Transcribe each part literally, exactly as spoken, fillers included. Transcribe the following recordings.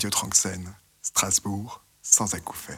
Radio Tranxène, Strasbourg, sans acouphènes.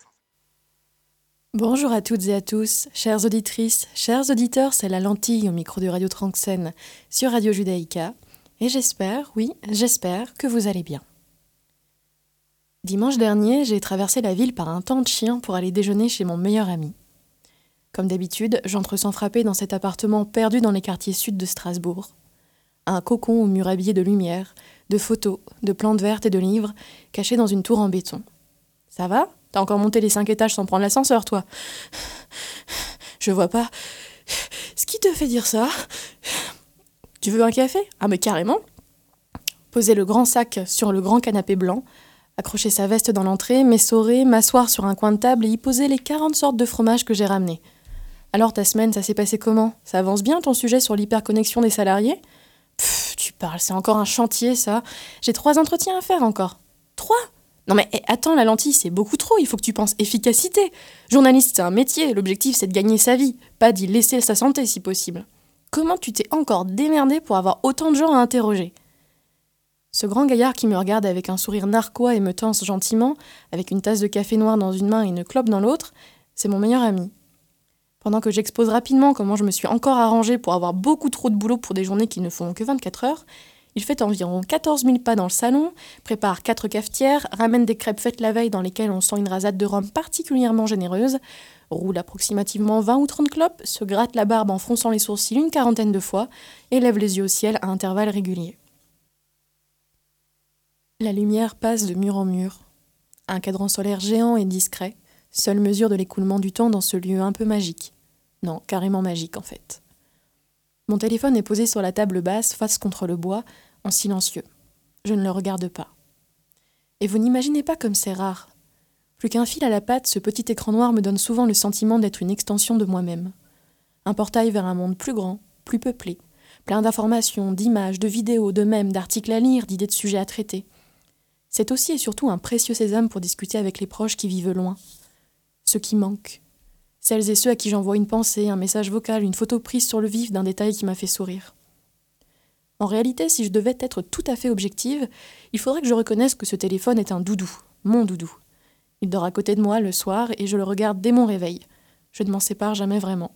Bonjour à toutes et à tous, chères auditrices, chers auditeurs, c'est la lentille au micro de Radio Tranxène sur Radio Judaïka, et j'espère, oui, j'espère que vous allez bien. Dimanche dernier, j'ai traversé la ville par un temps de chien pour aller déjeuner chez mon meilleur ami. Comme d'habitude, j'entre sans frapper dans cet appartement perdu dans les quartiers sud de Strasbourg. Un cocon aux murs habillés de lumière, de photos, de plantes vertes et de livres, cachés dans une tour en béton. Ça va ? T'as encore monté les cinq étages sans prendre l'ascenseur, toi ? Je vois pas. Ce qui te fait dire ça ? Tu veux un café ? Ah mais carrément ! Poser le grand sac sur le grand canapé blanc, accrocher sa veste dans l'entrée, m'essorer, m'asseoir sur un coin de table et y poser les quarante sortes de fromages que j'ai ramenés. Alors ta semaine, ça s'est passé comment ? Ça avance bien ton sujet sur l'hyperconnexion des salariés ? Pfff, tu parles, c'est encore un chantier ça. J'ai trois entretiens à faire encore. Trois ? Non mais eh, attends, la lentille, c'est beaucoup trop, il faut que tu penses efficacité. Journaliste, c'est un métier, l'objectif c'est de gagner sa vie, pas d'y laisser sa santé si possible. Comment tu t'es encore démerdé pour avoir autant de gens à interroger ? Ce grand gaillard qui me regarde avec un sourire narquois et me tense gentiment, avec une tasse de café noir dans une main et une clope dans l'autre, c'est mon meilleur ami. Pendant que j'expose rapidement comment je me suis encore arrangée pour avoir beaucoup trop de boulot pour des journées qui ne font que vingt-quatre heures, il fait environ quatorze mille pas dans le salon, prépare quatre cafetières, ramène des crêpes faites la veille dans lesquelles on sent une rasade de rhum particulièrement généreuse, roule approximativement vingt ou trente clopes, se gratte la barbe en fronçant les sourcils une quarantaine de fois et lève les yeux au ciel à intervalles réguliers. La lumière passe de mur en mur. Un cadran solaire géant et discret, seule mesure de l'écoulement du temps dans ce lieu un peu magique. Non, carrément magique en fait. Mon téléphone est posé sur la table basse, face contre le bois, en silencieux. Je ne le regarde pas. Et vous n'imaginez pas comme c'est rare. Plus qu'un fil à la patte, ce petit écran noir me donne souvent le sentiment d'être une extension de moi-même. Un portail vers un monde plus grand, plus peuplé, plein d'informations, d'images, de vidéos, de mèmes, d'articles à lire, d'idées de sujets à traiter. C'est aussi et surtout un précieux sésame pour discuter avec les proches qui vivent loin. Ceux qui manquent. Celles et ceux à qui j'envoie une pensée, un message vocal, une photo prise sur le vif d'un détail qui m'a fait sourire. En réalité, si je devais être tout à fait objective, il faudrait que je reconnaisse que ce téléphone est un doudou, mon doudou. Il dort à côté de moi le soir et je le regarde dès mon réveil. Je ne m'en sépare jamais vraiment.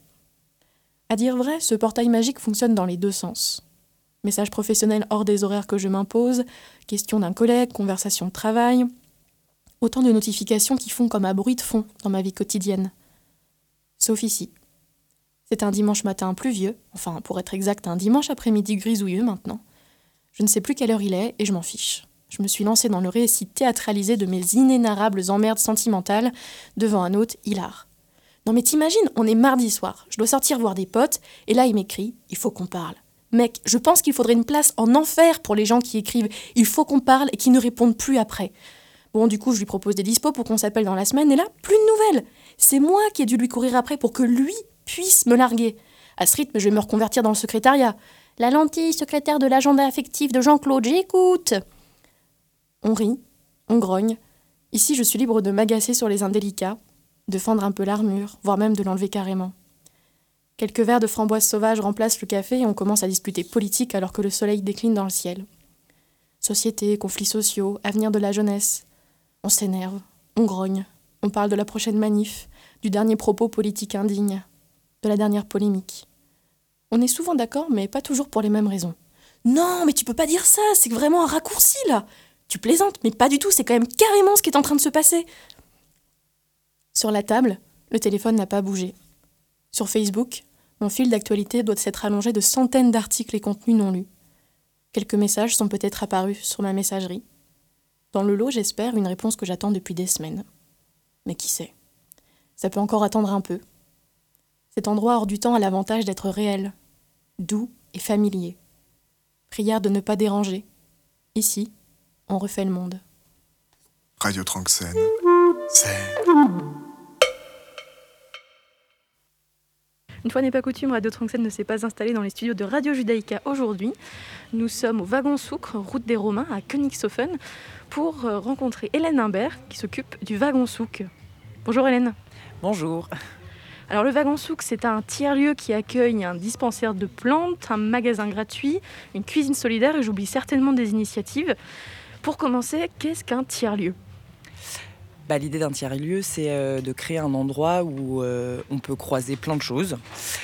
À dire vrai, ce portail magique fonctionne dans les deux sens. Message professionnel hors des horaires que je m'impose, question d'un collègue, conversation de travail, autant de notifications qui font comme un bruit de fond dans ma vie quotidienne. Sauf ici. C'est un dimanche matin pluvieux, enfin pour être exact un dimanche après-midi grisouilleux maintenant. Je ne sais plus quelle heure il est et je m'en fiche. Je me suis lancée dans le récit théâtralisé de mes inénarrables emmerdes sentimentales devant un hôte hilar. Non mais t'imagines, on est mardi soir, je dois sortir voir des potes et là il m'écrit « il faut qu'on parle ». Mec, je pense qu'il faudrait une place en enfer pour les gens qui écrivent « il faut qu'on parle » et qui ne répondent plus après. Bon, du coup, je lui propose des dispos pour qu'on s'appelle dans la semaine, et là, plus de nouvelles. C'est moi qui ai dû lui courir après pour que lui puisse me larguer. À ce rythme, je vais me reconvertir dans le secrétariat. La lentille secrétaire de l'agenda affectif de Jean-Claude, j'écoute. On rit, on grogne. Ici, je suis libre de m'agacer sur les indélicats, de fendre un peu l'armure, voire même de l'enlever carrément. Quelques verres de framboise sauvage remplacent le café et on commence à discuter politique alors que le soleil décline dans le ciel. Société, conflits sociaux, avenir de la jeunesse. On s'énerve, on grogne, on parle de la prochaine manif, du dernier propos politique indigne, de la dernière polémique. On est souvent d'accord, mais pas toujours pour les mêmes raisons. Non, mais tu peux pas dire ça, c'est vraiment un raccourci là. Tu plaisantes, mais pas du tout, c'est quand même carrément ce qui est en train de se passer. Sur la table, le téléphone n'a pas bougé. Sur Facebook, mon fil d'actualité doit s'être allongé de centaines d'articles et contenus non lus. Quelques messages sont peut-être apparus sur ma messagerie. Dans le lot, j'espère, une réponse que j'attends depuis des semaines. Mais qui sait ? Ça peut encore attendre un peu. Cet endroit hors du temps a l'avantage d'être réel, doux et familier. Prière de ne pas déranger. Ici, on refait le monde. Radio Tranxène, c'est... Une fois n'est pas coutume, Radio Tranxène ne s'est pas installée dans les studios de Radio Judaïka aujourd'hui. Nous sommes au Wagon Souk, route des Romains, à Königshofen, pour rencontrer Hélène Imbert, qui s'occupe du Wagon Souk. Bonjour Hélène. Bonjour. Alors le Wagon Souk, c'est un tiers-lieu qui accueille un dispensaire de plantes, un magasin gratuit, une cuisine solidaire, et j'oublie certainement des initiatives. Pour commencer, qu'est-ce qu'un tiers-lieu ? Bah, l'idée d'un tiers-lieu, c'est euh, de créer un endroit où euh, on peut croiser plein de choses.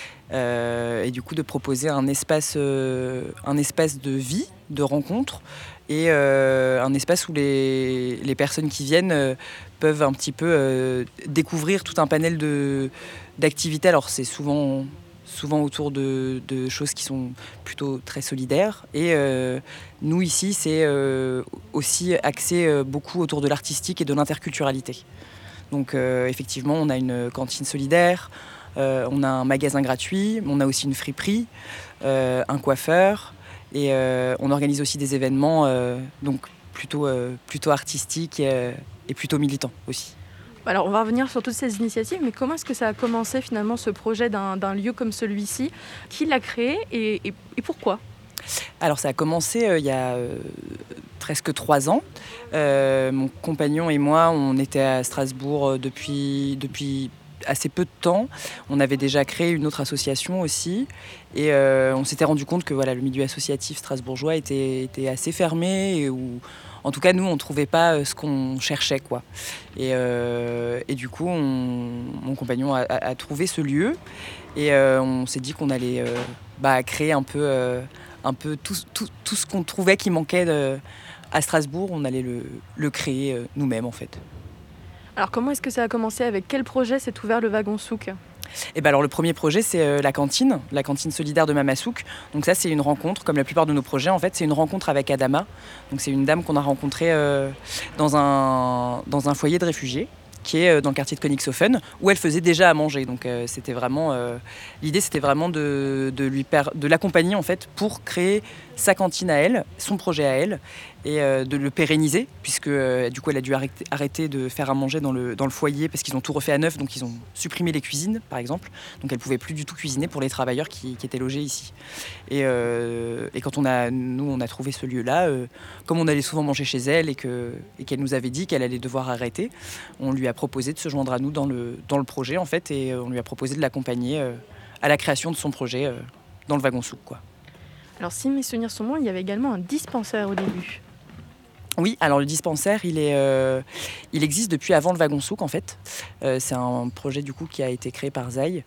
Euh, et du coup de proposer un espace, euh, un espace de vie, de rencontre, et euh, un espace où les, les personnes qui viennent euh, peuvent un petit peu euh, découvrir tout un panel de, d'activités. Alors c'est souvent, souvent autour de, de choses qui sont plutôt très solidaires. Et euh, nous ici, c'est euh, aussi axé euh, beaucoup autour de l'artistique et de l'interculturalité. Donc euh, effectivement, on a une cantine solidaire, Euh, on a un magasin gratuit, on a aussi une friperie, euh, un coiffeur et euh, on organise aussi des événements euh, donc plutôt, euh, plutôt artistiques et, euh, et plutôt militants aussi. Alors on va revenir sur toutes ces initiatives, mais comment est-ce que ça a commencé finalement ce projet d'un, d'un lieu comme celui-ci ? Qui l'a créé et, et, et pourquoi ? Alors ça a commencé euh, il y a euh, presque trois ans. Euh, mon compagnon et moi, on était à Strasbourg depuis... depuis assez peu de temps. On avait déjà créé une autre association aussi et euh, on s'était rendu compte que voilà, le milieu associatif strasbourgeois était, était assez fermé et où, en tout cas, nous, on ne trouvait pas ce qu'on cherchait, quoi. Et, euh, et du coup, on, mon compagnon a, a, a trouvé ce lieu et euh, on s'est dit qu'on allait euh, bah, créer un peu, euh, un peu tout, tout, tout ce qu'on trouvait qui manquait de, à Strasbourg, on allait le, le créer euh, nous-mêmes, en fait. Alors comment est-ce que ça a commencé ? Avec quel projet s'est ouvert le wagon souk ? Et ben alors le premier projet c'est euh, la cantine, la cantine solidaire de Mama Souk. Donc ça c'est une rencontre, comme la plupart de nos projets en fait, c'est une rencontre avec Adama. Donc c'est une dame qu'on a rencontrée euh, dans, un, dans un foyer de réfugiés qui est dans le quartier de Königshofen, où elle faisait déjà à manger. Donc euh, c'était vraiment, euh, l'idée c'était vraiment de, de, lui per- de l'accompagner en fait pour créer sa cantine à elle, son projet à elle, et euh, de le pérenniser, puisque euh, du coup elle a dû arrêter, arrêter de faire à manger dans le, dans le foyer, parce qu'ils ont tout refait à neuf, donc ils ont supprimé les cuisines par exemple, donc elle pouvait plus du tout cuisiner pour les travailleurs qui, qui étaient logés ici. Et, euh, et quand on a, nous on a trouvé ce lieu-là, euh, comme on allait souvent manger chez elle et, que, et qu'elle nous avait dit qu'elle allait devoir arrêter, on lui a proposé de se joindre à nous dans le, dans le projet en fait, et on lui a proposé de l'accompagner euh, à la création de son projet euh, dans le wagon souk, quoi. Alors si mes souvenirs sont bons, il y avait également un dispensaire au début. Oui, alors le dispensaire, il, est, euh, il existe depuis avant le wagon souk en fait. Euh, c'est un projet du coup qui a été créé par Zai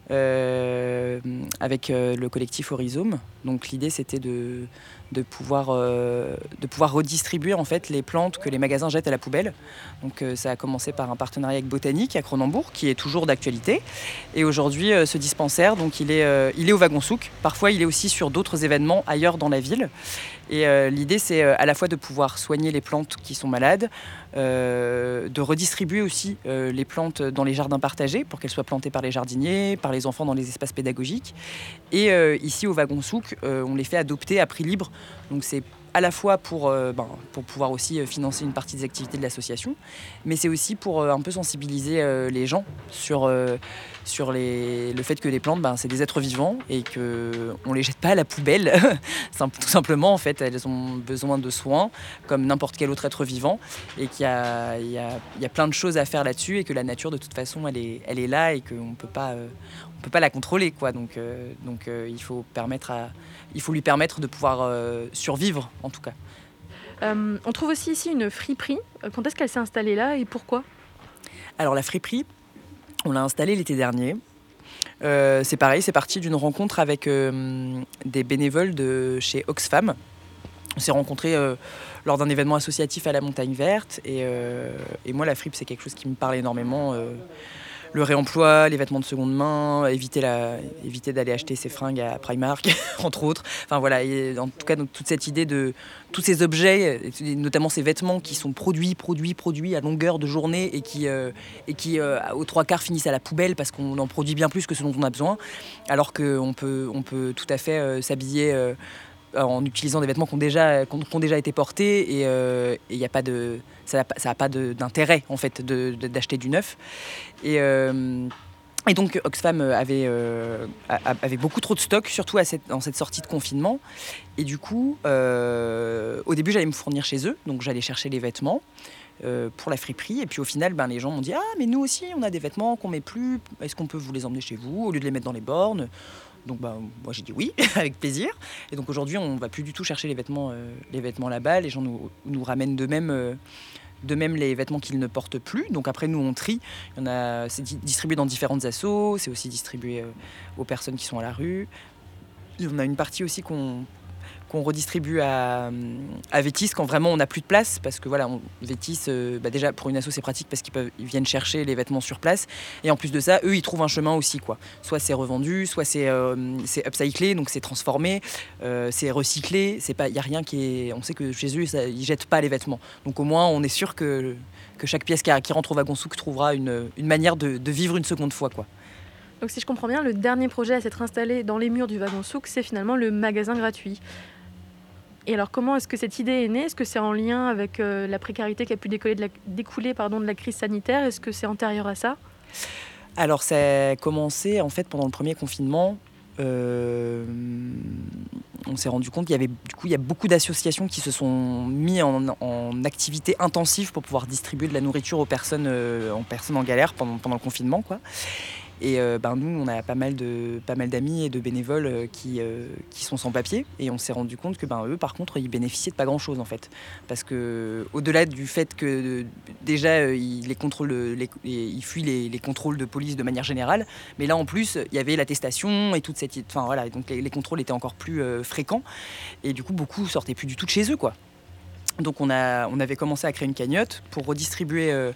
euh, avec euh, le collectif Horizome. Donc l'idée c'était de, de, pouvoir, euh, de pouvoir redistribuer en fait les plantes que les magasins jettent à la poubelle. Donc euh, ça a commencé par un partenariat avec Botanique à Cronenbourg qui est toujours d'actualité. Et aujourd'hui euh, ce dispensaire, donc il est, euh, il est au wagon souk. Parfois il est aussi sur d'autres événements ailleurs dans la ville. Et euh, l'idée, c'est euh, à la fois de pouvoir soigner les plantes qui sont malades, euh, de redistribuer aussi euh, les plantes dans les jardins partagés pour qu'elles soient plantées par les jardiniers, par les enfants dans les espaces pédagogiques. Et euh, ici, au wagon souk, euh, on les fait adopter à prix libre. Donc c'est à la fois pour, euh, ben, pour pouvoir aussi euh, financer une partie des activités de l'association, mais c'est aussi pour euh, un peu sensibiliser euh, les gens sur, euh, sur les, le fait que les plantes, ben, c'est des êtres vivants et qu'on ne les jette pas à la poubelle. Tout simplement, en fait, elles ont besoin de soins comme n'importe quel autre être vivant et qu'il y a, il y a, il y a plein de choses à faire là-dessus et que la nature, de toute façon, elle est, elle est là et qu'on ne peut pas... Euh, on peut pas la contrôler, quoi. Donc, euh, donc euh, il faut permettre à, il faut lui permettre de pouvoir euh, survivre, en tout cas. Euh, on trouve aussi ici une friperie. Quand est-ce qu'elle s'est installée là et pourquoi ? Alors la friperie, on l'a installée l'été dernier. Euh, c'est pareil, c'est parti d'une rencontre avec euh, des bénévoles de chez Oxfam. On s'est rencontrés euh, lors d'un événement associatif à la Montagne Verte. Et, euh, et moi, la fripe, c'est quelque chose qui me parle énormément. Euh, le réemploi, les vêtements de seconde main, éviter, la, éviter d'aller acheter ses fringues à Primark, entre autres. Enfin voilà, et en tout cas, donc, toute cette idée de tous ces objets, notamment ces vêtements qui sont produits, produits, produits à longueur de journée et qui, euh, et qui euh, aux trois quarts finissent à la poubelle parce qu'on en produit bien plus que ce dont on a besoin, alors qu'on peut, on peut tout à fait euh, s'habiller euh, en utilisant des vêtements qui ont déjà, qui ont, qui ont déjà été portés et il euh, n'y a pas de... Ça n'a pas de, d'intérêt en fait de, de, d'acheter du neuf. Et, euh, et donc Oxfam avait, euh, avait beaucoup trop de stock, surtout à cette, dans cette sortie de confinement. Et du coup, euh, au début, j'allais me fournir chez eux, donc j'allais chercher les vêtements euh, pour la friperie. Et puis au final, ben, les gens m'ont dit « Ah, mais nous aussi, on a des vêtements qu'on ne met plus. Est-ce qu'on peut vous les emmener chez vous au lieu de les mettre dans les bornes ?» Donc bah, moi j'ai dit oui, avec plaisir. Et donc aujourd'hui on ne va plus du tout chercher les vêtements, euh, les vêtements là-bas. Les gens nous, nous ramènent de même, euh, de même les vêtements qu'ils ne portent plus. Donc après nous on trie. Il y en a, c'est di- distribué dans différentes assos, c'est aussi distribué euh, aux personnes qui sont à la rue. Et on a une partie aussi qu'on, qu'on redistribue à, à Vétis quand vraiment on n'a plus de place. Parce que voilà, on, Vétis, euh, bah déjà pour une asso c'est pratique parce qu'ils peuvent, ils viennent chercher les vêtements sur place. Et en plus de ça, eux ils trouvent un chemin aussi, quoi. Soit c'est revendu, soit c'est, euh, c'est upcyclé, donc c'est transformé, euh, c'est recyclé. C'est pas, il y a rien qui est. On sait que chez eux ça, ils jettent pas les vêtements. Donc au moins on est sûr que, que chaque pièce qui, a- qui rentre au wagon souk trouvera une, une manière de, de vivre une seconde fois, quoi. Donc si je comprends bien, le dernier projet à s'être installé dans les murs du wagon souk, c'est finalement le magasin gratuit. Et alors comment est-ce que cette idée est née? Est-ce que c'est en lien avec euh, la précarité qui a pu décoller de la, découler pardon, de la crise sanitaire? Est-ce que c'est antérieur à ça? Alors ça a commencé en fait pendant le premier confinement. Euh, on s'est rendu compte qu'il y avait du coup il y a beaucoup d'associations qui se sont mis en, en activité intensive pour pouvoir distribuer de la nourriture aux personnes, euh, en personnes en galère pendant, pendant le confinement, quoi. Et euh, ben nous, on a pas mal, de, pas mal d'amis et de bénévoles euh, qui, euh, qui sont sans papier. Et on s'est rendu compte que ben, eux, par contre, ils bénéficiaient de pas grand-chose, en fait. Parce que au-delà du fait que euh, déjà, euh, ils, les contrôles, les, les- ils fuient les, les contrôles de police de manière générale, mais là, en plus, il y avait l'attestation et toute cette... Enfin, voilà, donc les, les contrôles étaient encore plus euh, fréquents. Et du coup, beaucoup sortaient plus du tout de chez eux, quoi. Donc on, a, on avait commencé à créer une cagnotte pour redistribuer, euh,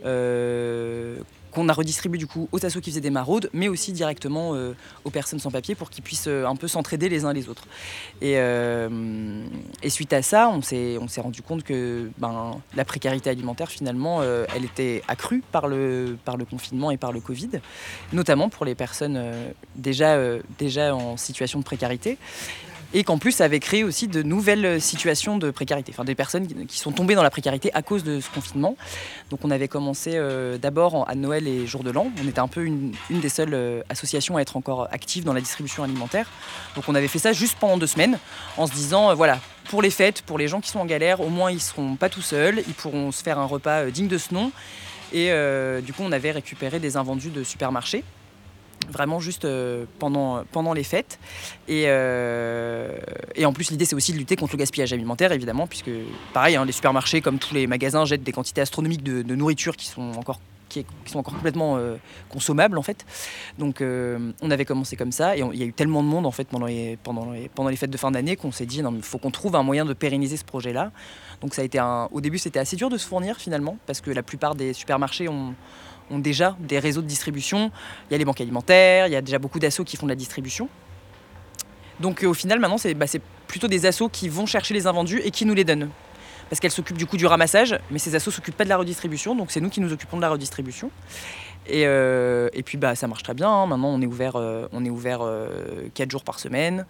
euh, qu'on a redistribué du coup aux assos qui faisaient des maraudes, mais aussi directement euh, aux personnes sans papier pour qu'ils puissent euh, un peu s'entraider les uns les autres. Et, euh, et suite à ça, on s'est, on s'est rendu compte que ben, la précarité alimentaire finalement, euh, elle était accrue par le, par le confinement et par le Covid, notamment pour les personnes euh, déjà, euh, déjà en situation de précarité. Et qu'en plus, ça avait créé aussi de nouvelles situations de précarité, enfin des personnes qui- qui sont tombées dans la précarité à cause de ce confinement. Donc on avait commencé euh, d'abord en- à Noël et Jour de l'An. On était un peu une, une des seules euh, associations à être encore active dans la distribution alimentaire. Donc on avait fait ça juste pendant deux semaines, en se disant, euh, voilà, pour les fêtes, pour les gens qui sont en galère, au moins ils seront pas tout seuls, ils pourront se faire un repas euh, digne de ce nom. Et euh, du coup, on avait récupéré des invendus de supermarchés. Vraiment juste euh, pendant, pendant les fêtes. Et, euh, et en plus, l'idée, c'est aussi de lutter contre le gaspillage alimentaire, évidemment, puisque, pareil, hein, les supermarchés, comme tous les magasins, jettent des quantités astronomiques de, de nourriture qui sont encore, qui, qui sont encore complètement euh, consommables, en fait. Donc, euh, on avait commencé comme ça, et on- il y a eu tellement de monde, en fait, pendant les, pendant les, pendant les fêtes de fin d'année, qu'on s'est dit, non, mais il faut qu'on trouve un moyen de pérenniser ce projet-là. Donc, ça a été un... Au début, c'était assez dur de se fournir, finalement, parce que la plupart des supermarchés ont... ont déjà des réseaux de distribution. Il y a les banques alimentaires, il y a déjà beaucoup d'assos qui font de la distribution. Donc euh, au final, maintenant, c'est, bah, c'est plutôt des assos qui vont chercher les invendus et qui nous les donnent. Parce qu'elles s'occupent du coup du ramassage, mais ces assos ne s'occupent pas de la redistribution, donc c'est nous qui nous occupons de la redistribution. Et, euh, et puis bah, ça marche très bien, hein. Maintenant on est ouvert, euh, on est ouvert euh, quatre jours par semaine.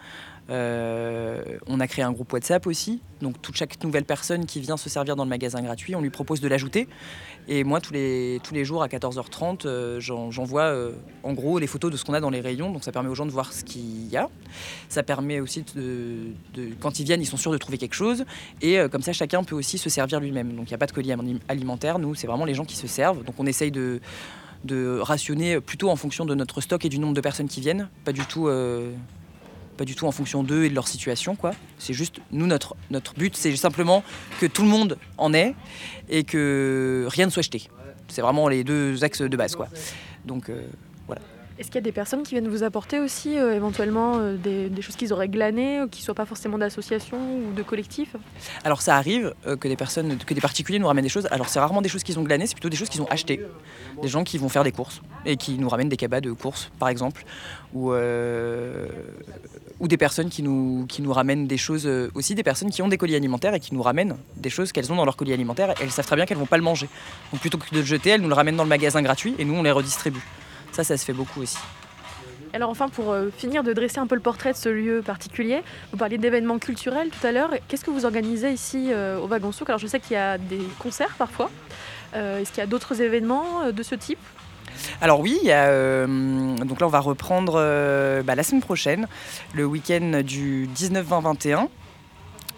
Euh, on a créé un groupe WhatsApp aussi, donc toute chaque nouvelle personne qui vient se servir dans le magasin gratuit, on lui propose de l'ajouter. Et moi tous les, tous les jours à quatorze heures trente, euh, j'en, j'envoie euh, en gros les photos de ce qu'on a dans les rayons, donc ça permet aux gens de voir ce qu'il y a. Ça permet aussi de, de quand ils viennent, ils sont sûrs de trouver quelque chose, et euh, comme ça chacun peut aussi se servir lui-même. Donc il n'y a pas de colis alimentaire, nous c'est vraiment les gens qui se servent, donc on essaye de de rationner plutôt en fonction de notre stock et du nombre de personnes qui viennent, pas du tout, euh, pas du tout en fonction d'eux et de leur situation, quoi. C'est juste, nous, notre, notre but, c'est simplement que tout le monde en ait et que rien ne soit jeté. C'est vraiment les deux axes de base, quoi. Donc, euh, voilà. Est-ce qu'il y a des personnes qui viennent vous apporter aussi euh, éventuellement euh, des, des choses qu'ils auraient glanées, euh, qui ne soient pas forcément d'associations ou de collectifs? Alors ça arrive euh, que des personnes, que des particuliers nous ramènent des choses. Alors c'est rarement des choses qu'ils ont glanées, c'est plutôt des choses qu'ils ont achetées. Des gens qui vont faire des courses et qui nous ramènent des cabas de courses, par exemple, ou euh, ou des personnes qui nous qui nous ramènent des choses euh, aussi, des personnes qui ont des colis alimentaires et qui nous ramènent des choses qu'elles ont dans leur colis alimentaire. Et elles savent très bien qu'elles vont pas le manger. Donc plutôt que de le jeter, elles nous le ramènent dans le magasin gratuit et nous on les redistribue. Ça, ça se fait beaucoup aussi. Alors enfin, pour euh, finir de dresser un peu le portrait de ce lieu particulier, vous parliez d'événements culturels tout à l'heure. Qu'est-ce que vous organisez ici euh, au Wagon Souk? Alors je sais qu'il y a des concerts parfois. Euh, est-ce qu'il y a d'autres événements euh, de ce type? Alors oui, il y a, euh, donc là on va reprendre euh, bah, la semaine prochaine, le week-end du dix-neuf, vingt, vingt et un.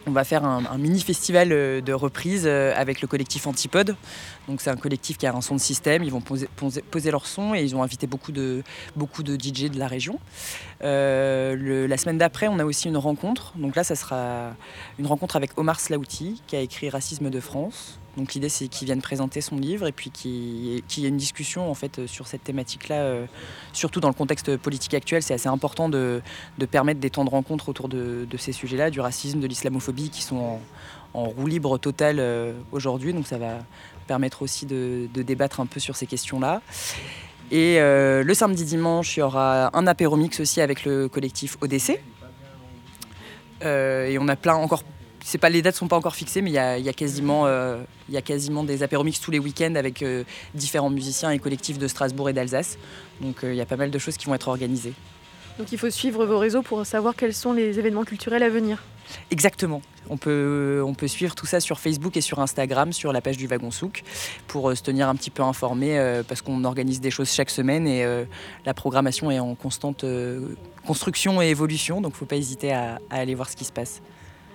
on va faire un, un mini-festival de reprise avec le collectif Antipode. Donc c'est un collectif qui a un son de système, ils vont poser, poser, poser leur son et ils ont invité beaucoup de, beaucoup de D J de la région. Euh, le, la semaine d'après, on a aussi une rencontre. Donc là, ça sera une rencontre avec Omar Slaouti qui a écrit Racisme de France. Donc l'idée, c'est qu'il vienne présenter son livre et puis qu'il, qu'il y ait une discussion en fait, sur cette thématique-là, euh, surtout dans le contexte politique actuel. C'est assez important de, de permettre des temps de rencontre autour de, de ces sujets-là, du racisme, de l'islamophobie, qui sont en, en roue libre totale euh, aujourd'hui. Donc ça va permettre aussi de, de débattre un peu sur ces questions-là. Et euh, le samedi dimanche, il y aura un apéromix aussi avec le collectif O D C. Euh, et on a plein encore... C'est pas, les dates ne sont pas encore fixées, mais il y a, il y a quasiment, euh, il y a quasiment des apéromix tous les week-ends avec euh, différents musiciens et collectifs de Strasbourg et d'Alsace. Donc euh, il y a pas mal de choses qui vont être organisées. Donc il faut suivre vos réseaux pour savoir quels sont les événements culturels à venir. Exactement. On peut, on peut suivre tout ça sur Facebook et sur Instagram, sur la page du Wagon Souk, pour euh, se tenir un petit peu informé, euh, parce qu'on organise des choses chaque semaine et euh, la programmation est en constante euh, construction et évolution, donc il ne faut pas hésiter à, à aller voir ce qui se passe.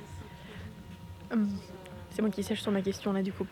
C'est moi qui sèche sur ma question là du coup.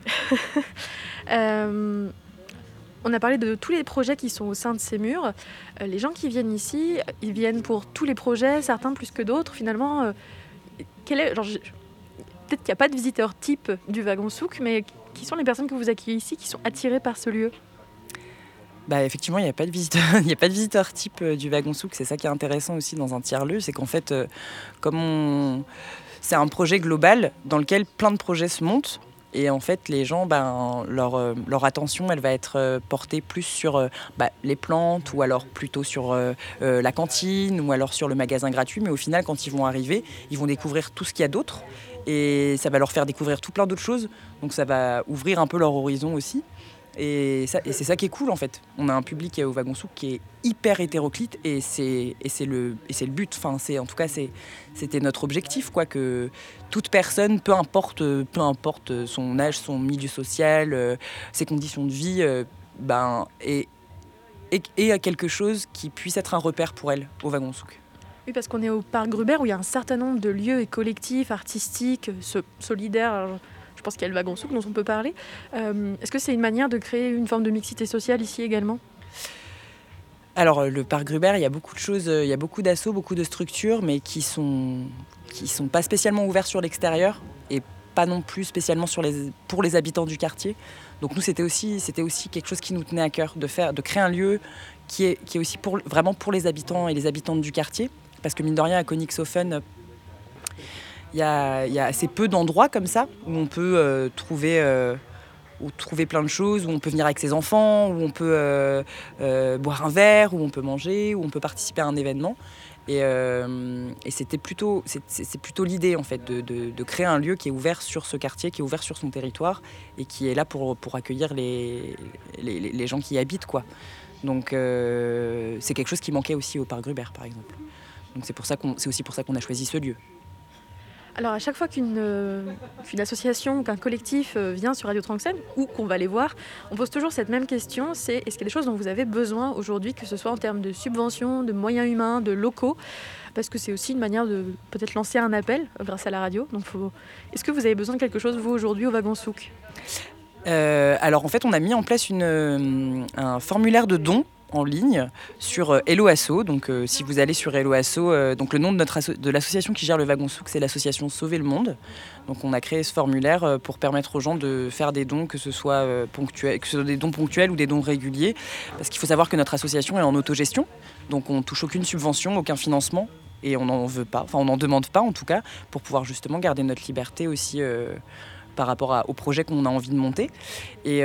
euh, on a parlé de tous les projets qui sont au sein de ces murs. Euh, les gens qui viennent ici, ils viennent pour tous les projets, certains plus que d'autres. Finalement, euh, quel est, genre, je, peut-être qu'il n'y a pas de visiteur type du Wagon Souk, mais qui sont les personnes que vous accueillez ici qui sont attirées par ce lieu ? Bah, effectivement, il n'y a pas de visiteur, il n'y a pas de visiteur type euh, du Wagon Souk. C'est ça qui est intéressant aussi dans un tiers-lieu, c'est qu'en fait, euh, comme on... c'est un projet global dans lequel plein de projets se montent. Et en fait, les gens, ben, leur, euh, leur attention, elle va être euh, portée plus sur euh, bah, les plantes, ou alors plutôt sur euh, euh, la cantine, ou alors sur le magasin gratuit. Mais au final, quand ils vont arriver, ils vont découvrir tout ce qu'il y a d'autre. Et ça va leur faire découvrir tout plein d'autres choses. Donc ça va ouvrir un peu leur horizon aussi. Et, ça, et c'est ça qui est cool en fait. On a un public au Wagon Souk qui est hyper hétéroclite et c'est, et c'est, le, et c'est le but. Enfin, c'est, en tout cas, c'est, c'était notre objectif, quoi, que toute personne, peu importe, peu importe son âge, son milieu social, euh, ses conditions de vie, euh, ben, et, et, et a quelque chose qui puisse être un repère pour elle au Wagon Souk. Oui, parce qu'on est au Parc Gruber où il y a un certain nombre de lieux et collectifs, artistiques, so- solidaires. Alors, je pense qu'il y a le Wagon Souk dont on peut parler. Euh, est-ce que c'est une manière de créer une forme de mixité sociale ici également ? Alors, le Parc Gruber, il y a beaucoup de choses, il y a beaucoup d'assauts, beaucoup de structures, mais qui sont, qui sont pas spécialement ouverts sur l'extérieur et pas non plus spécialement sur les, pour les habitants du quartier. Donc nous, c'était aussi, c'était aussi quelque chose qui nous tenait à cœur, de, faire, de créer un lieu qui est, qui est aussi pour, vraiment pour les habitants et les habitantes du quartier. Parce que mine de rien, à Königshofen, il y a, y a assez peu d'endroits comme ça où on peut euh, trouver, euh, où trouver plein de choses, où on peut venir avec ses enfants, où on peut euh, euh, boire un verre, où on peut manger, où on peut participer à un événement. Et, euh, et c'était plutôt, c'est, c'est plutôt l'idée en fait de, de, de créer un lieu qui est ouvert sur ce quartier, qui est ouvert sur son territoire et qui est là pour, pour accueillir les, les, les gens qui y habitent, quoi. Donc euh, c'est quelque chose qui manquait aussi au Parc Gruber, par exemple. Donc c'est, pour ça qu'on, c'est aussi pour ça qu'on a choisi ce lieu. Alors à chaque fois qu'une, euh, qu'une association ou qu'un collectif euh, vient sur Radio Tranxène ou qu'on va les voir, on pose toujours cette même question, c'est est-ce qu'il y a des choses dont vous avez besoin aujourd'hui, que ce soit en termes de subventions, de moyens humains, de locaux, parce que c'est aussi une manière de peut-être lancer un appel euh, grâce à la radio. Donc faut... Est-ce que vous avez besoin de quelque chose, vous, aujourd'hui, au Wagon Souk ? euh, Alors en fait, on a mis en place une, euh, un formulaire de dons en ligne sur euh, Hello Asso. Donc euh, si vous allez sur Hello Asso, euh, donc le nom de, notre asso- de l'association qui gère le Wagon Souk, c'est l'association Sauver le Monde. Donc on a créé ce formulaire euh, pour permettre aux gens de faire des dons, que ce soit euh, ponctuel, que ce soit des dons ponctuels ou des dons réguliers, parce qu'il faut savoir que notre association est en autogestion, donc on touche aucune subvention, aucun financement, et on n'en veut pas, enfin on n'en demande pas en tout cas, pour pouvoir justement garder notre liberté aussi. Euh, par rapport à, au projet qu'on a envie de monter. Et,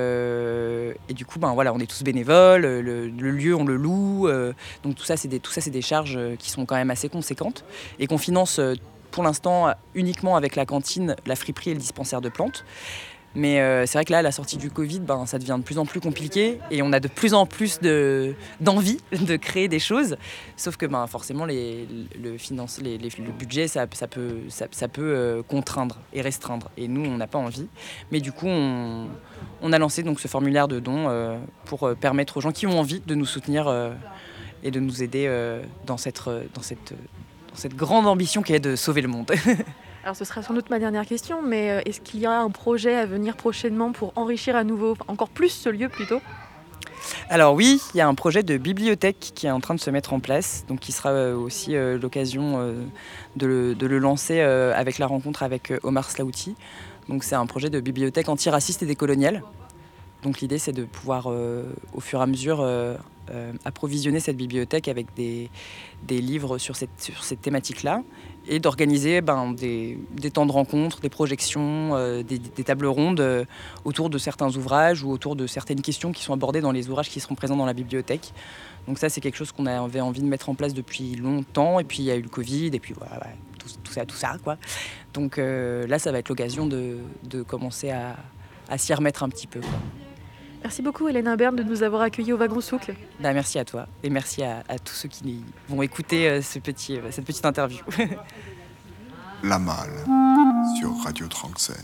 euh, et du coup, ben, voilà, on est tous bénévoles, le, le lieu, on le loue. Euh, donc tout ça, c'est des, tout ça, c'est des charges qui sont quand même assez conséquentes et qu'on finance pour l'instant uniquement avec la cantine, la friperie et le dispensaire de plantes. Mais euh, c'est vrai que là, à la sortie du Covid, ben, ça devient de plus en plus compliqué et on a de plus en plus de, d'envie de créer des choses. Sauf que ben, forcément, les, le, finance, les, les, le budget, ça, ça peut, ça, ça peut euh, contraindre et restreindre. Et nous, on n'a pas envie. Mais du coup, on, on a lancé donc, ce formulaire de dons euh, pour euh, permettre aux gens qui ont envie de nous soutenir euh, et de nous aider euh, dans, cette, dans, cette, dans cette grande ambition qui est de sauver le monde. Alors ce sera sans doute ma dernière question, mais euh, est-ce qu'il y a un projet à venir prochainement pour enrichir à nouveau, enfin, encore plus ce lieu plutôt ? Alors oui, il y a un projet de bibliothèque qui est en train de se mettre en place, donc qui sera euh, aussi euh, l'occasion euh, de, le, de le lancer euh, avec la rencontre avec euh, Omar Slaouti. Donc c'est un projet de bibliothèque antiraciste et décoloniale. Donc l'idée c'est de pouvoir euh, au fur et à mesure euh, euh, approvisionner cette bibliothèque avec des, des livres sur cette, sur cette thématique-là et d'organiser ben, des, des temps de rencontre, des projections, euh, des, des tables rondes euh, autour de certains ouvrages ou autour de certaines questions qui sont abordées dans les ouvrages qui seront présents dans la bibliothèque. Donc ça c'est quelque chose qu'on avait envie de mettre en place depuis longtemps et puis il y a eu le Covid et puis voilà, voilà tout, tout ça, tout ça quoi. Donc euh, là ça va être l'occasion de, de commencer à, à s'y remettre un petit peu, quoi. Merci beaucoup Hélène Imbert de nous avoir accueillis au Wagon Souk. Bah, merci à toi et merci à, à tous ceux qui vont écouter euh, ce petit, euh, cette petite interview. La Malle sur Radio Tranxène.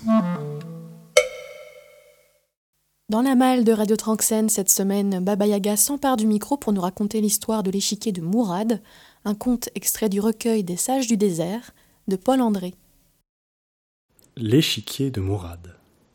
Dans la Malle de Radio Tranxène, cette semaine, Baba Yaga s'empare du micro pour nous raconter l'histoire de l'échiquier de Mourad, un conte extrait du recueil des Sages du désert de Paul André. L'échiquier de Mourad.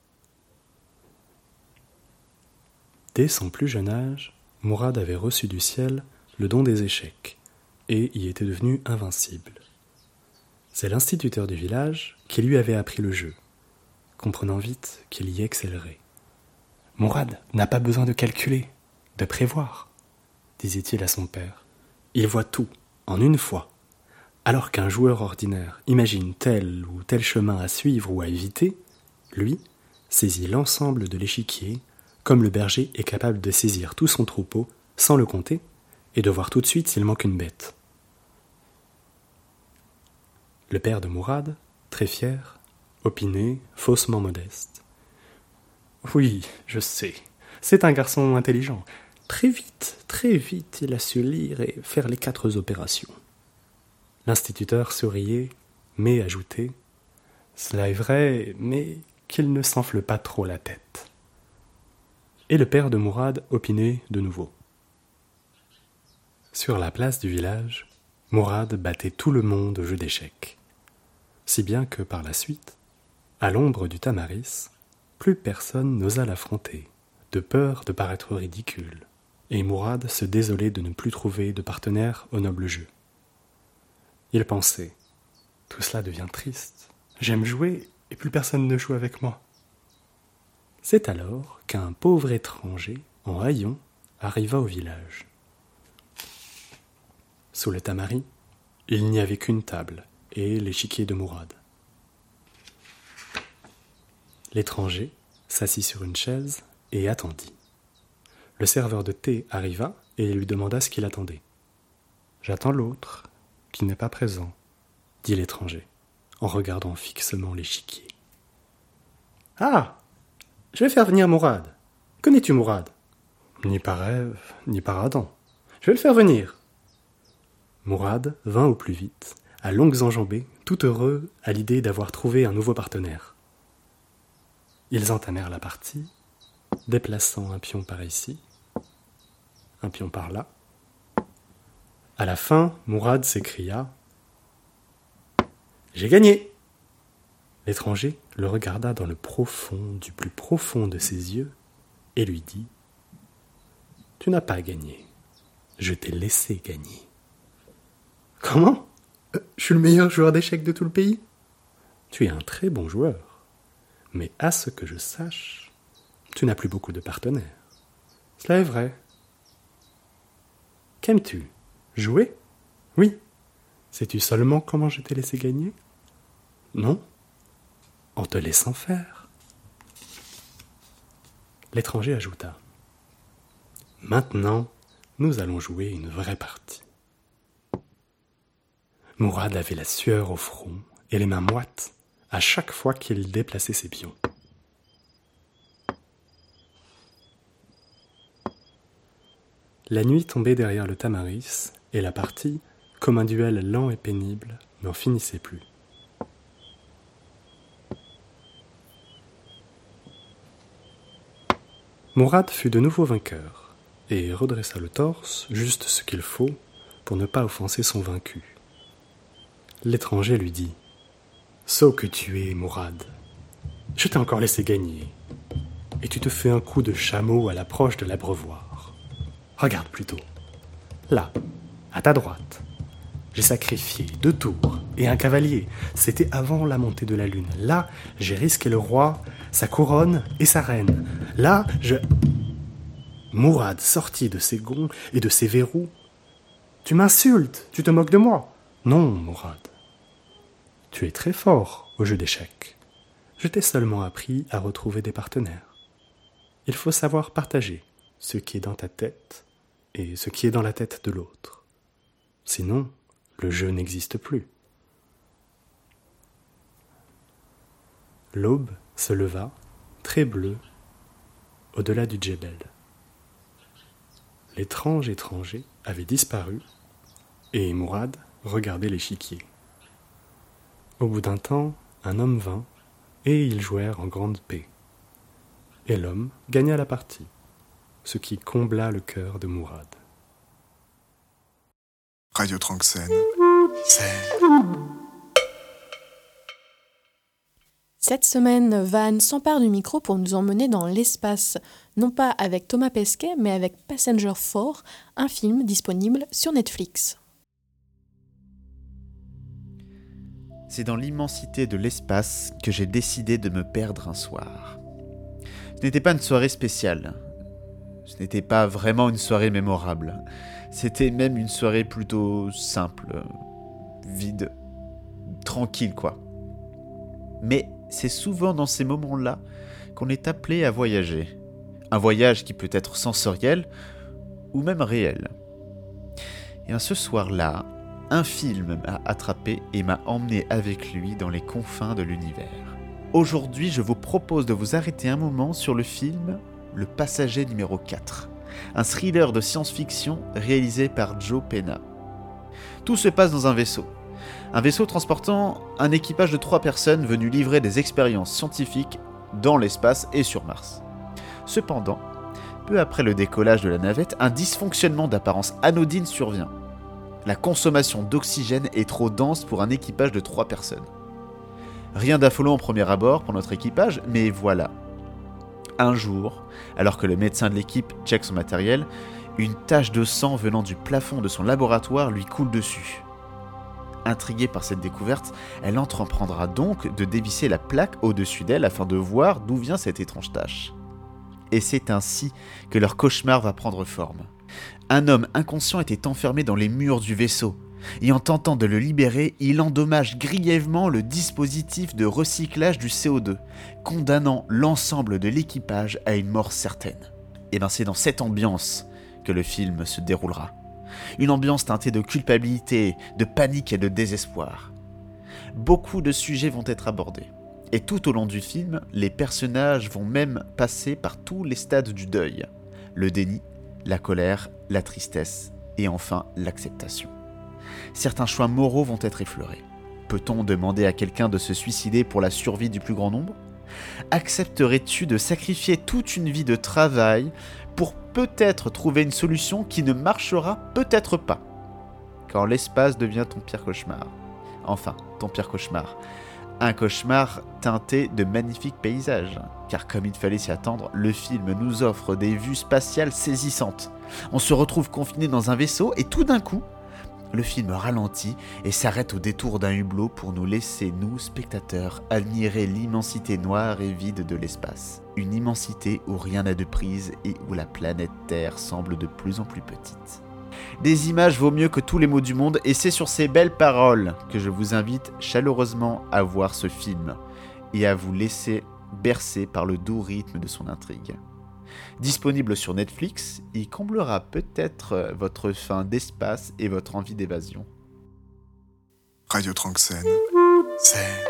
Dès son plus jeune âge, Mourad avait reçu du ciel le don des échecs et y était devenu invincible. C'est l'instituteur du village qui lui avait appris le jeu, comprenant vite qu'il y excellerait. « Mourad n'a pas besoin de calculer, de prévoir, » disait-il à son père. « Il voit tout, en une fois. Alors qu'un joueur ordinaire imagine tel ou tel chemin à suivre ou à éviter, lui saisit l'ensemble de l'échiquier, comme le berger est capable de saisir tout son troupeau sans le compter et de voir tout de suite s'il manque une bête. » Le père de Mourad, très fier, opinait, faussement modeste. « Oui, je sais, c'est un garçon intelligent. Très vite, très vite, il a su lire et faire les quatre opérations. » L'instituteur souriait, mais ajoutait « Cela est vrai, mais qu'il ne s'enfle pas trop la tête. » Et le père de Mourad opinait de nouveau. Sur la place du village, Mourad battait tout le monde au jeu d'échecs. Si bien que par la suite, à l'ombre du tamaris, plus personne n'osa l'affronter, de peur de paraître ridicule, et Mourad se désolait de ne plus trouver de partenaire au noble jeu. Il pensait « Tout cela devient triste, j'aime jouer et plus personne ne joue avec moi. » C'est alors qu'un pauvre étranger, en haillons, arriva au village. Sous le tamari, il n'y avait qu'une table et l'échiquier de Mourad. L'étranger s'assit sur une chaise et attendit. Le serveur de thé arriva et lui demanda ce qu'il attendait. « J'attends l'autre, qui n'est pas présent, » dit l'étranger, en regardant fixement l'échiquier. « Ah ! Je vais faire venir Mourad. Connais-tu Mourad ? » ?»« Ni par rêve, ni par Adam. Je vais le faire venir. » Mourad vint au plus vite, à longues enjambées, tout heureux à l'idée d'avoir trouvé un nouveau partenaire. Ils entamèrent la partie, déplaçant un pion par ici, un pion par là. À la fin, Mourad s'écria « J'ai gagné !» L'étranger le regarda dans le profond du plus profond de ses yeux et lui dit « Tu n'as pas gagné, je t'ai laissé gagner. »« Comment ? euh, Je suis le meilleur joueur d'échecs de tout le pays ? » ?»« Tu es un très bon joueur, mais à ce que je sache, tu n'as plus beaucoup de partenaires. Cela est vrai. Qu'aimes-tu ? Jouer ? Oui. Sais-tu seulement comment je t'ai laissé gagner ? Non. En te laissant faire. » L'étranger ajouta « Maintenant, nous allons jouer une vraie partie. » Mourad avait la sueur au front et les mains moites à chaque fois qu'il déplaçait ses pions. La nuit tombait derrière le tamaris et la partie, comme un duel lent et pénible, n'en finissait plus. Mourad fut de nouveau vainqueur et redressa le torse, juste ce qu'il faut, pour ne pas offenser son vaincu. L'étranger lui dit « Sot que tu es, Mourad. Je t'ai encore laissé gagner. Et tu te fais un coup de chameau à l'approche de l'abreuvoir. Regarde plutôt. Là, à ta droite. J'ai sacrifié deux tours et un cavalier. C'était avant la montée de la lune. Là, j'ai risqué le roi, sa couronne et sa reine. Là, je... Mourad sorti de ses gonds et de ses verrous. Tu m'insultes, tu te moques de moi. Non, Mourad. Tu es très fort au jeu d'échecs. Je t'ai seulement appris à retrouver des partenaires. Il faut savoir partager ce qui est dans ta tête et ce qui est dans la tête de l'autre. Sinon, le jeu n'existe plus. L'aube se leva, très bleue, au-delà du djebel. L'étrange étranger avait disparu et Mourad regardait l'échiquier. Au bout d'un temps, un homme vint et ils jouèrent en grande paix. Et l'homme gagna la partie, ce qui combla le cœur de Mourad. Radio Tranxène, c'est... Cette semaine, Van s'empare du micro pour nous emmener dans l'espace, non pas avec Thomas Pesquet, mais avec Passenger quatre, un film disponible sur Netflix. C'est dans l'immensité de l'espace que j'ai décidé de me perdre un soir. Ce n'était pas une soirée spéciale. Ce n'était pas vraiment une soirée mémorable. C'était même une soirée plutôt simple, vide, tranquille quoi. Mais c'est souvent dans ces moments-là qu'on est appelé à voyager. Un voyage qui peut être sensoriel ou même réel. Et bien, ce soir-là, un film m'a attrapé et m'a emmené avec lui dans les confins de l'univers. Aujourd'hui, je vous propose de vous arrêter un moment sur le film Le Passager numéro quatre, un thriller de science-fiction réalisé par Joe Pena. Tout se passe dans un vaisseau. Un vaisseau transportant un équipage de trois personnes venues livrer des expériences scientifiques dans l'espace et sur Mars. Cependant, peu après le décollage de la navette, un dysfonctionnement d'apparence anodine survient. La consommation d'oxygène est trop dense pour un équipage de trois personnes. Rien d'affolant au premier abord pour notre équipage, mais voilà. Un jour, alors que le médecin de l'équipe check son matériel, une tache de sang venant du plafond de son laboratoire lui coule dessus. Intriguée par cette découverte, elle entreprendra donc de dévisser la plaque au-dessus d'elle afin de voir d'où vient cette étrange tache. Et c'est ainsi que leur cauchemar va prendre forme. Un homme inconscient était enfermé dans les murs du vaisseau, et en tentant de le libérer, il endommage grièvement le dispositif de recyclage du C O deux, condamnant l'ensemble de l'équipage à une mort certaine. Et bien c'est dans cette ambiance que le film se déroulera. Une ambiance teintée de culpabilité, de panique et de désespoir. Beaucoup de sujets vont être abordés. Et tout au long du film, les personnages vont même passer par tous les stades du deuil. Le déni, la colère, la tristesse et enfin l'acceptation. Certains choix moraux vont être effleurés. Peut-on demander à quelqu'un de se suicider pour la survie du plus grand nombre ? Accepterais-tu de sacrifier toute une vie de travail pour peut-être trouver une solution qui ne marchera peut-être pas ? Quand l'espace devient ton pire cauchemar. Enfin, ton pire cauchemar. Un cauchemar teinté de magnifiques paysages. Car comme il fallait s'y attendre, le film nous offre des vues spatiales saisissantes. On se retrouve confiné dans un vaisseau et tout d'un coup, le film ralentit et s'arrête au détour d'un hublot pour nous laisser, nous, spectateurs, admirer l'immensité noire et vide de l'espace. Une immensité où rien n'a de prise et où la planète Terre semble de plus en plus petite. Des images vaut mieux que tous les mots du monde et c'est sur ces belles paroles que je vous invite chaleureusement à voir ce film et à vous laisser bercer par le doux rythme de son intrigue. Disponible sur Netflix, il comblera peut-être votre faim d'espace et votre envie d'évasion. Radio Tranxène, c'est...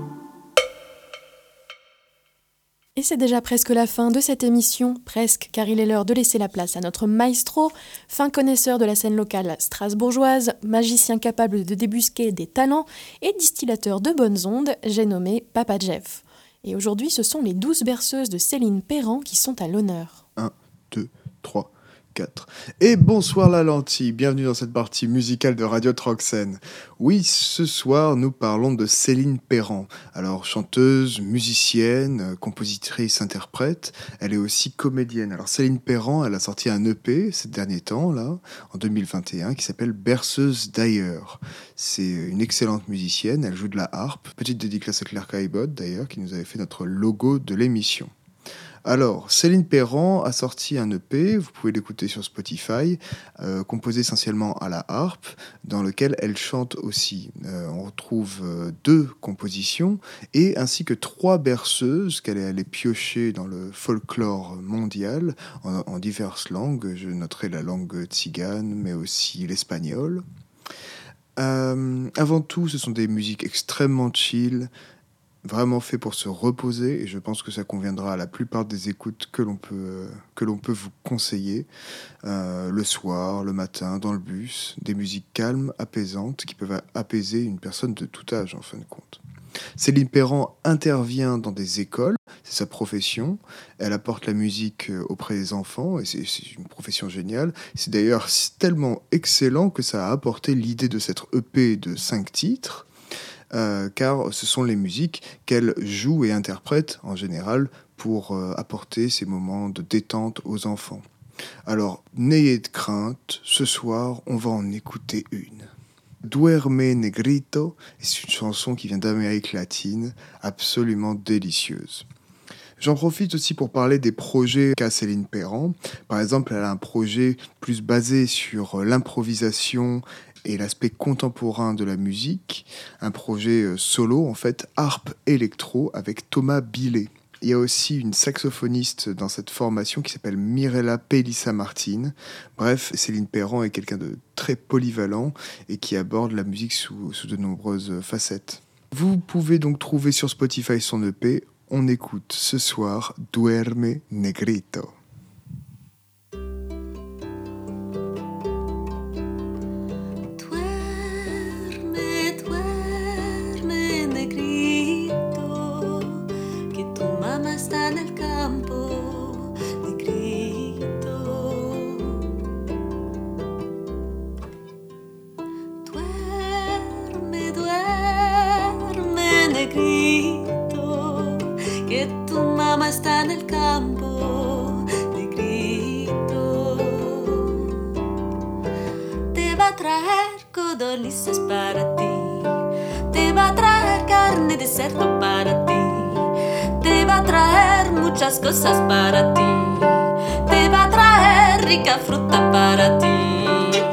Et c'est déjà presque la fin de cette émission, presque, car il est l'heure de laisser la place à notre maestro, fin connaisseur de la scène locale strasbourgeoise, magicien capable de débusquer des talents et distillateur de bonnes ondes, j'ai nommé Papa Jeff. Et aujourd'hui, ce sont les douze berceuses de Céline Perran qui sont à l'honneur. un, deux, trois, quatre. Et bonsoir la lentille, bienvenue dans cette partie musicale de Radio Troxène. Oui, ce soir nous parlons de Céline Perran. Alors chanteuse, musicienne, compositrice, interprète, elle est aussi comédienne. Alors Céline Perran, elle a sorti un E P ces derniers temps, là, en deux mille vingt et un, qui s'appelle Berceuse d'ailleurs. C'est une excellente musicienne, elle joue de la harpe. Petite dédicace à Claire Caillebotte d'ailleurs, qui nous avait fait notre logo de l'émission. Alors, Céline Perran a sorti un E P, vous pouvez l'écouter sur Spotify, euh, composé essentiellement à la harpe, dans lequel elle chante aussi. Euh, on retrouve euh, deux compositions, et ainsi que trois berceuses qu'elle est allée piocher dans le folklore mondial, en, en diverses langues. Je noterai la langue tzigane, mais aussi l'espagnol. Euh, avant tout, ce sont des musiques extrêmement chill, vraiment fait pour se reposer, et je pense que ça conviendra à la plupart des écoutes que l'on peut, euh, que l'on peut vous conseiller. Euh, le soir, le matin, dans le bus, des musiques calmes, apaisantes, qui peuvent apaiser une personne de tout âge, en fin de compte. Céline Perran intervient dans des écoles, c'est sa profession. Elle apporte la musique auprès des enfants, et c'est, c'est une profession géniale. C'est d'ailleurs tellement excellent que ça a apporté l'idée de cette E P de cinq titres, Euh, car ce sont les musiques qu'elle joue et interprète en général pour euh, apporter ces moments de détente aux enfants. Alors, n'ayez de crainte, ce soir, on va en écouter une. Duerme Negrito, c'est une chanson qui vient d'Amérique latine, absolument délicieuse. J'en profite aussi pour parler des projets qu'a Céline Perran. Par exemple, elle a un projet plus basé sur l'improvisation et l'aspect contemporain de la musique, un projet solo, en fait, harpe électro avec Thomas Billet. Il y a aussi une saxophoniste dans cette formation qui s'appelle Mirella Pelissa Martin. Bref, Céline Perran est quelqu'un de très polyvalent et qui aborde la musique sous, sous de nombreuses facettes. Vous pouvez donc trouver sur Spotify son E P. On écoute ce soir Duerme Negrito. Está en el campo, negrito. Te va a traer codornices para ti, te va a traer carne de cerdo para ti, te va a traer muchas cosas para ti, te va a traer rica fruta para ti.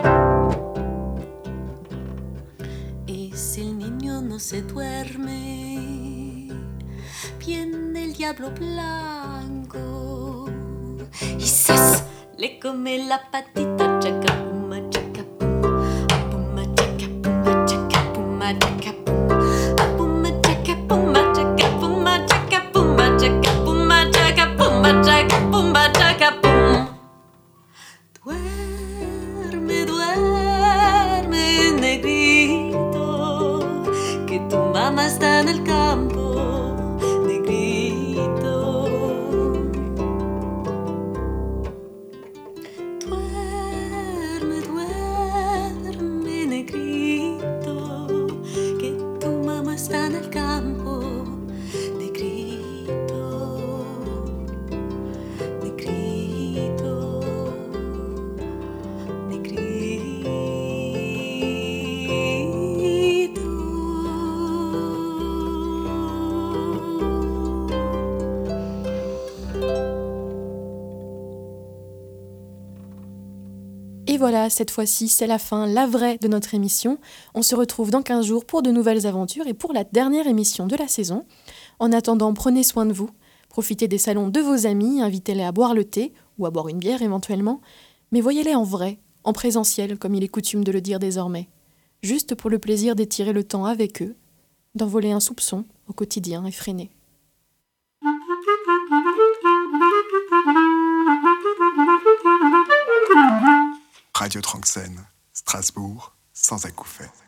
Y si el niño no se duerme, viene el diablo blanco y ¡zas! Le come la patita, chaca puma, chaca puma, chaca puma, chaca puma, chaca puma, chaca puma, chaca puma, chaca puma, chaca puma, chaca puma, chaca puma, chaca pum. Duerme, duerme, negrito, que tu mamá está en el campo. Et voilà, cette fois-ci, c'est la fin, la vraie de notre émission. On se retrouve dans quinze jours pour de nouvelles aventures et pour la dernière émission de la saison. En attendant, prenez soin de vous, profitez des salons de vos amis, invitez-les à boire le thé ou à boire une bière éventuellement, mais voyez-les en vrai, en présentiel, comme il est coutume de le dire désormais, juste pour le plaisir d'étirer le temps avec eux, d'envoler un soupçon au quotidien effréné. Radio Tranxène, Strasbourg, sans acouphènes.